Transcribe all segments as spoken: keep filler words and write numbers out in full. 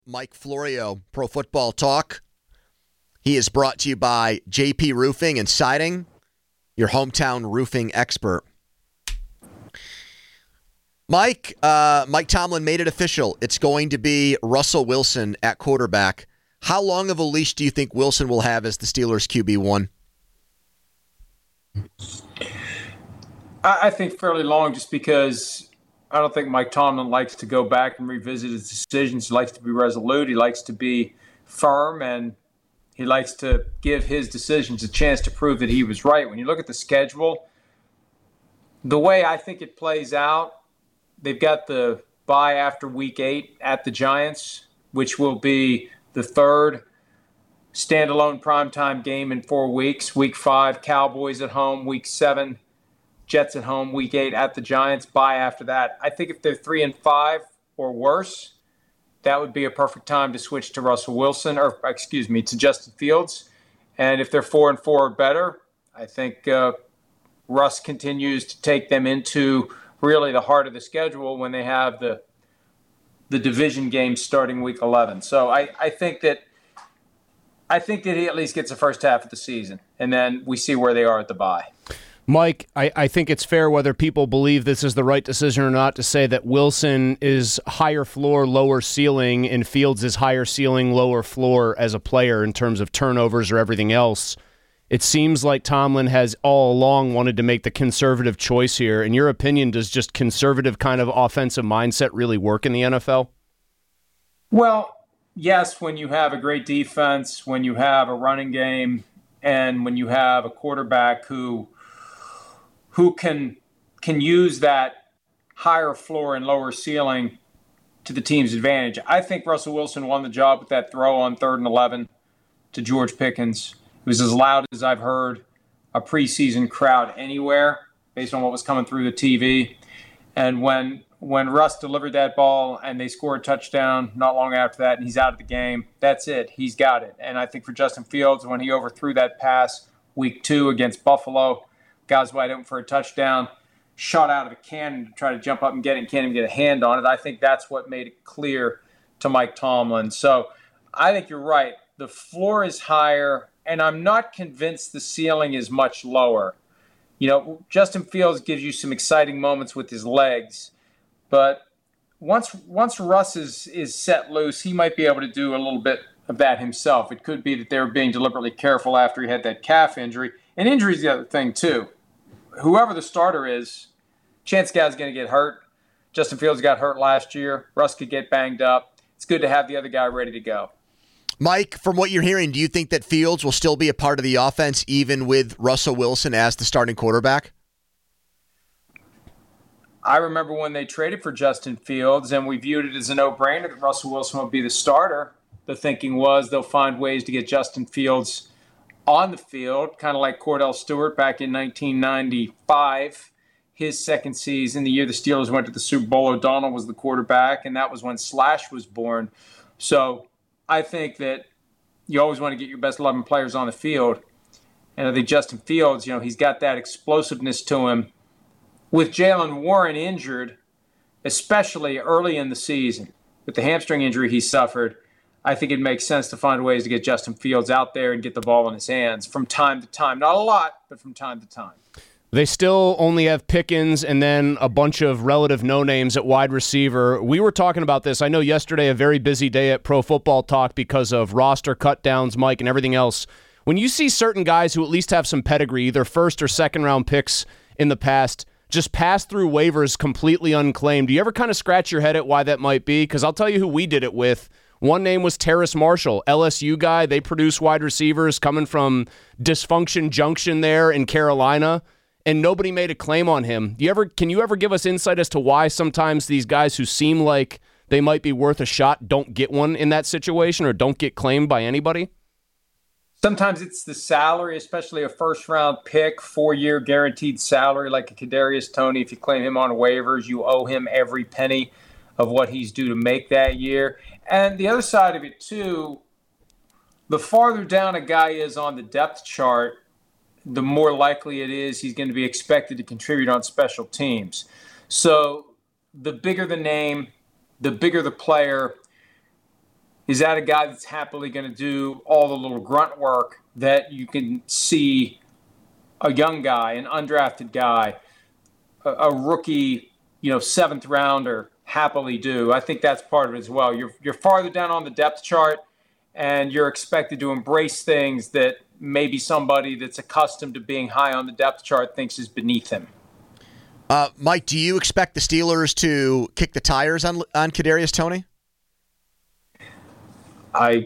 Mike Florio, Pro Football Talk. He is brought to you by J P Roofing and Siding, your hometown roofing expert. Mike, uh, Mike Tomlin made it official. It's going to be Russell Wilson at quarterback. How long of a leash do you think Wilson will have as the Steelers' Q B one? I think fairly long, just because I don't think Mike Tomlin likes to go back and revisit his decisions. He likes to be resolute. He likes to be firm, and he likes to give his decisions a chance to prove that he was right. When you look at the schedule, the way I think it plays out, they've got the bye after week eight at the Giants, which will be the third standalone primetime game in four weeks. Week five, Cowboys at home. Week seven, Jets at home. Week eight at the Giants. Bye after that. I think if they're three and five or worse, that would be a perfect time to switch to Russell Wilson, or excuse me, to Justin Fields. And if they're four and four or better, I think uh, Russ continues to take them into really the heart of the schedule when they have the the division game starting week eleven. So I, I think that I think that he at least gets the first half of the season, and then we see where they are at the bye. Mike, I, I think it's fair, whether people believe this is the right decision or not, to say that Wilson is higher floor, lower ceiling, and Fields is higher ceiling, lower floor as a player in terms of turnovers or everything else. It seems like Tomlin has all along wanted to make the conservative choice here. In your opinion, does just conservative kind of offensive mindset really work in the N F L? Well, yes, when you have a great defense, when you have a running game, and when you have a quarterback who who can can use that higher floor and lower ceiling to the team's advantage. I think Russell Wilson won the job with that throw on third and eleven to George Pickens. It was as loud as I've heard a preseason crowd anywhere based on what was coming through the T V. And when when Russ delivered that ball and they scored a touchdown not long after that and he's out of the game, that's it. He's got it. And I think for Justin Fields, when he overthrew that pass week two against Buffalo, guys wide open for a touchdown, shot out of a cannon to try to jump up and get it and can't even get a hand on it. I think that's what made it clear to Mike Tomlin. So I think you're right. The floor is higher, and I'm not convinced the ceiling is much lower. You know, Justin Fields gives you some exciting moments with his legs, but once once Russ is, is set loose, he might be able to do a little bit of that himself. It could be that they were being deliberately careful after he had that calf injury. And injury is the other thing, too. Whoever the starter is, chance guy's going to get hurt. Justin Fields got hurt last year. Russ could get banged up. It's good to have the other guy ready to go. Mike, from what you're hearing, do you think that Fields will still be a part of the offense even with Russell Wilson as the starting quarterback? I remember when they traded for Justin Fields, and we viewed it as a no-brainer that Russell Wilson would be the starter. The thinking was they'll find ways to get Justin Fields on the field, kind of like Cordell Stewart back in nineteen ninety-five, his second season, the year the Steelers went to the Super Bowl. O'Donnell was the quarterback, and that was when Slash was born. So I think that you always want to get your best eleven players on the field. And I think Justin Fields, you know, he's got that explosiveness to him. With Jaylen Warren injured, especially early in the season, with the hamstring injury he suffered, I think it makes sense to find ways to get Justin Fields out there and get the ball in his hands from time to time. Not a lot, but from time to time. They still only have Pickens and then a bunch of relative no-names at wide receiver. We were talking about this. I know yesterday, a very busy day at Pro Football Talk because of roster cutdowns, Mike, and everything else. When you see certain guys who at least have some pedigree, either first or second round picks in the past, just pass through waivers completely unclaimed, do you ever kind of scratch your head at why that might be? Because I'll tell you who we did it with. One name was Terrace Marshall, L S U guy. They produce wide receivers coming from Dysfunction Junction there in Carolina, and nobody made a claim on him. Do you ever, can you ever give us insight as to why sometimes these guys who seem like they might be worth a shot don't get one in that situation or don't get claimed by anybody? Sometimes it's the salary, especially a first-round pick, four-year guaranteed salary like a Kadarius Toney. If you claim him on waivers, you owe him every penny of what he's due to make that year. And the other side of it, too, the farther down a guy is on the depth chart, the more likely it is he's going to be expected to contribute on special teams. So the bigger the name, the bigger the player, Is that a guy that's happily going to do all the little grunt work that you can see a young guy, an undrafted guy, a, a rookie, you know, seventh rounder happily do? I think that's part of it as well. You're you're farther down on the depth chart, and you're expected to embrace things that maybe somebody that's accustomed to being high on the depth chart thinks is beneath him. Uh, Mike, do you expect the Steelers to kick the tires on on Kadarius Toney? I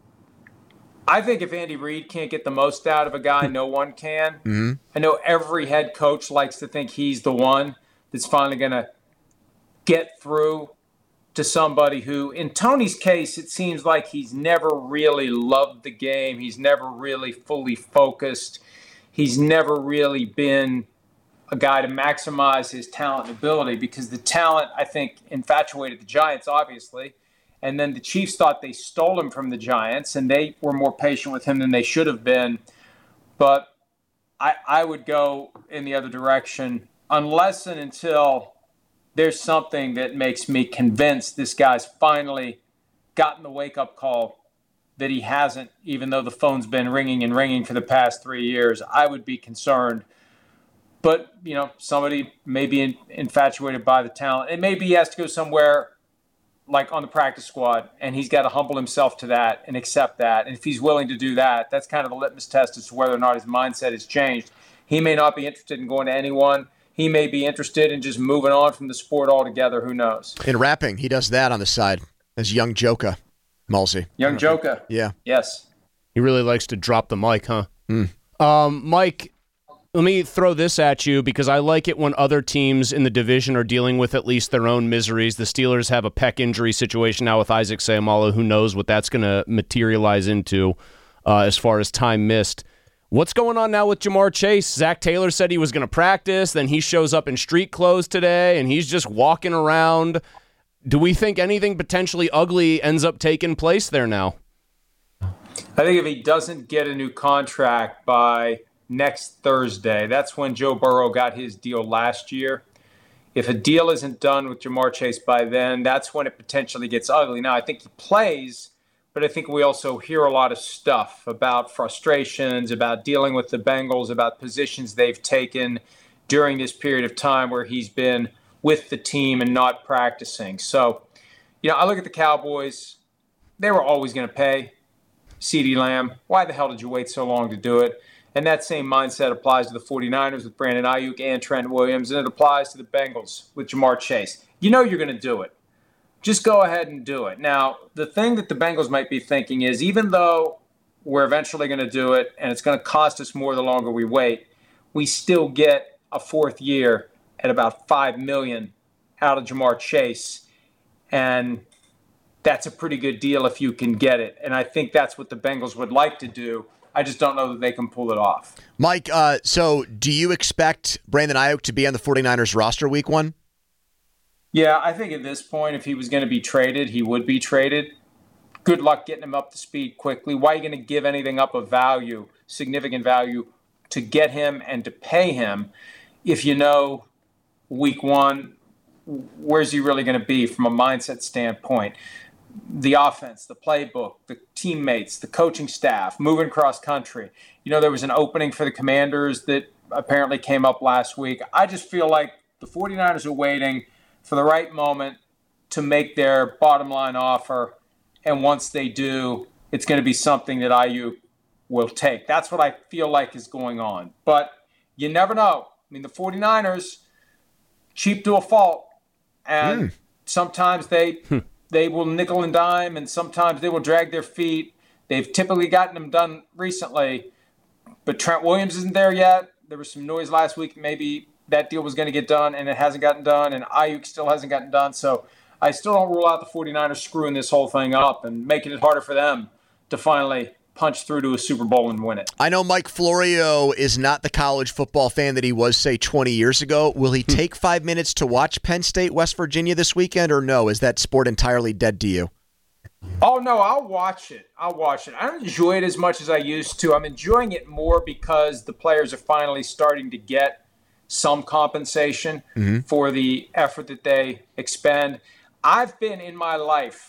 I think if Andy Reid can't get the most out of a guy, no one can. Mm-hmm. I know every head coach likes to think he's the one that's finally going to get through to somebody who, in Toney's case, it seems like he's never really loved the game. He's never really fully focused. He's never really been a guy to maximize his talent and ability, because the talent, I think, infatuated the Giants, obviously. And then the Chiefs thought they stole him from the Giants, and they were more patient with him than they should have been. But I, I would go in the other direction unless and until there's something that makes me convinced this guy's finally gotten the wake-up call that he hasn't, even though the phone's been ringing and ringing for the past three years. I would be concerned. But, you know, somebody may be in, infatuated by the talent. And maybe he has to go somewhere like on the practice squad, and he's got to humble himself to that and accept that. And if he's willing to do that, that's kind of the litmus test as to whether or not his mindset has changed. He may not be interested in going to anyone. He may be interested in just moving on from the sport altogether. Who knows? In rapping, he does that on the side as Young Joker, Mulsey. Young Joker. Yeah. Yes. He really likes to drop the mic, huh? Mm. Um, Mike, let me throw this at you because I like it when other teams in the division are dealing with at least their own miseries. The Steelers have a pec injury situation now with Isaac Seumalo. Who knows what that's going to materialize into uh, as far as time missed. What's going on now with Ja'Marr Chase? Zach Taylor said he was going to practice, then he shows up in street clothes today, and he's just walking around. Do we think anything potentially ugly ends up taking place there now? I think if he doesn't get a new contract by next Thursday, that's when Joe Burrow got his deal last year. If a deal isn't done with Ja'Marr Chase by then, that's when it potentially gets ugly. Now, I think he plays, but I think we also hear a lot of stuff about frustrations, about dealing with the Bengals, about positions they've taken during this period of time where he's been with the team and not practicing. So, you know, I look at the Cowboys. They were always going to pay CeeDee Lamb. Why the hell did you wait so long to do it? And that same mindset applies to the 49ers with Brandon Ayuk and Trent Williams, and it applies to the Bengals with Ja'Marr Chase. You know you're going to do it. Just go ahead and do it. Now, the thing that the Bengals might be thinking is, even though we're eventually going to do it and it's going to cost us more the longer we wait, we still get a fourth year at about five million dollars out of Ja'Marr Chase. And that's a pretty good deal if you can get it. And I think that's what the Bengals would like to do. I just don't know that they can pull it off. Mike, uh, so do you expect Brandon Ayuk to be on the 49ers roster week one? Yeah, I think at this point, if he was going to be traded, he would be traded. Good luck getting him up to speed quickly. Why are you going to give anything up of value, significant value, to get him and to pay him if you know week one, where's he really going to be from a mindset standpoint? The offense, the playbook, the teammates, the coaching staff, moving cross country. You know, there was an opening for the Commanders that apparently came up last week. I just feel like the 49ers are waiting for the right moment to make their bottom line offer. And once they do, it's going to be something that Ayuk will take. That's what I feel like is going on. But you never know. I mean, the 49ers, cheap to a fault. And mm. sometimes they... They will nickel and dime, and sometimes they will drag their feet. They've typically gotten them done recently, but Trent Williams isn't there yet. There was some noise last week. Maybe that deal was going to get done, and it hasn't gotten done, and Ayuk still hasn't gotten done. So I still don't rule out the 49ers screwing this whole thing up and making it harder for them to finally punch through to a Super Bowl and win it. I know Mike Florio is not the college football fan that he was, say, twenty years ago. Will he take five minutes to watch Penn State, West Virginia this weekend, or no? Is that sport entirely dead to you? Oh, no, I'll watch it. I'll watch it. I don't enjoy it as much as I used to. I'm enjoying it more because the players are finally starting to get some compensation mm-hmm. for the effort that they expend. I've been in my life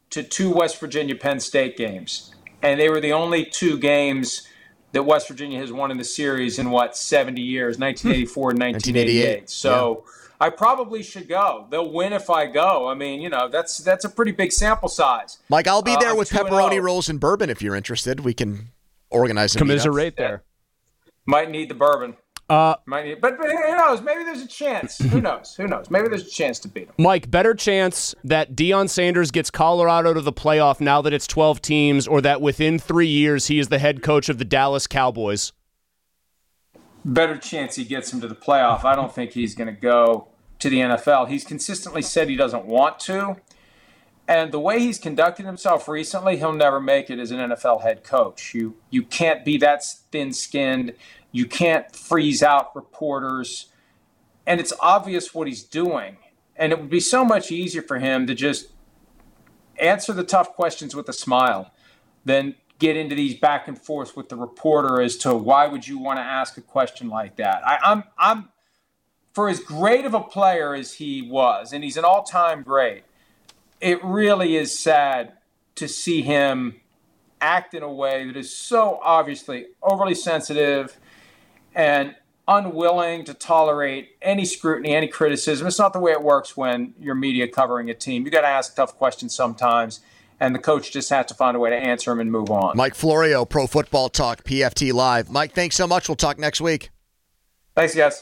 to two West Virginia Penn State games. And they were the only two games that West Virginia has won in the series in, what, seventy years, nineteen eighty-four and nineteen eighty-eight. So yeah. I probably should go. They'll win if I go. I mean, you know, that's that's a pretty big sample size. Mike, I'll be there uh, with pepperoni oh. rolls and bourbon if you're interested. We can organize a commiserate there. Might need the bourbon. Uh, Might need, but, but who knows? Maybe there's a chance. Who knows? Who knows? Maybe there's a chance to beat them. Mike, better chance that Deion Sanders gets Colorado to the playoff now that it's twelve teams, or that within three years he is the head coach of the Dallas Cowboys? Better chance he gets him to the playoff. I don't think he's going to go to the N F L. He's consistently said he doesn't want to. And the way he's conducted himself recently, he'll never make it as an N F L head coach. You you can't be that thin-skinned. You can't freeze out reporters. And it's obvious what he's doing. And it would be so much easier for him to just answer the tough questions with a smile than get into these back and forth with the reporter as to why would you want to ask a question like that. I, I'm I'm for as great of a player as he was, and he's an all-time great, it really is sad to see him act in a way that is so obviously overly sensitive and unwilling to tolerate any scrutiny, any criticism. It's not the way it works when you're media covering a team. You got to ask tough questions sometimes, and the coach just has to find a way to answer them and move on. Mike Florio, Pro Football Talk, P F T Live. Mike, thanks so much. We'll talk next week. Thanks, guys.